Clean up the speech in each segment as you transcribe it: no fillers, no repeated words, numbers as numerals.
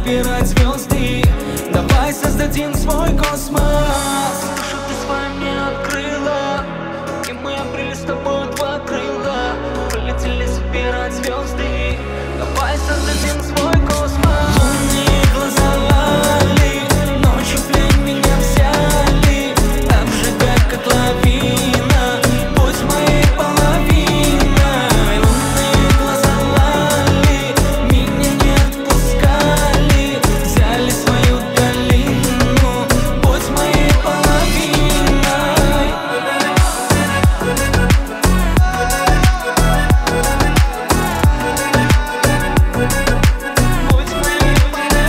собирать звезды. Давай создадим свой космос. Душу ты свою мне открыла, и мы обрели с тобой два крыла. Полетели собирать звезды. Давай создадим свой космос. Лунные глаза лали, ночью в плен меня взяли. Так же, как лавина, будь моей половиной. Лунные глаза лали, меня не отпускали. Взяли свою долину, будь моей половиной. Будь моей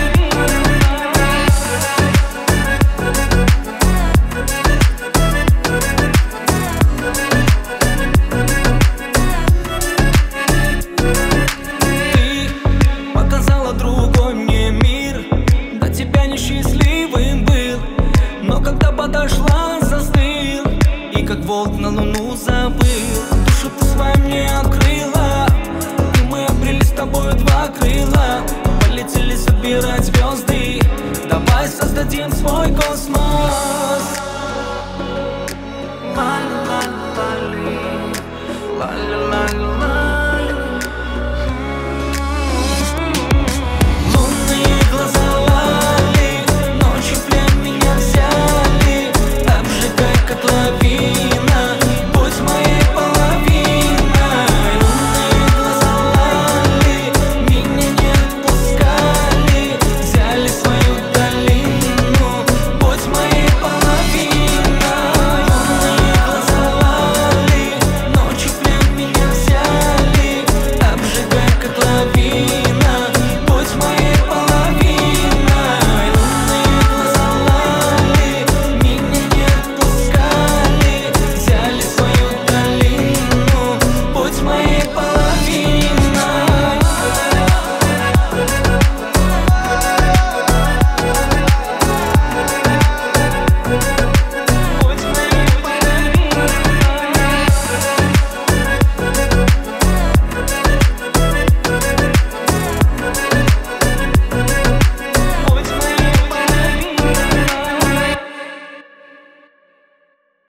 Ты показала другой мне мир, до тебя несчастливым был. Но когда подошла, застыл, и как волк на луну забыл. Душу ты свою мне открыла, и мы обрели с тобой два крыла. Полетели собирать звезды. Давай создадим свой космос.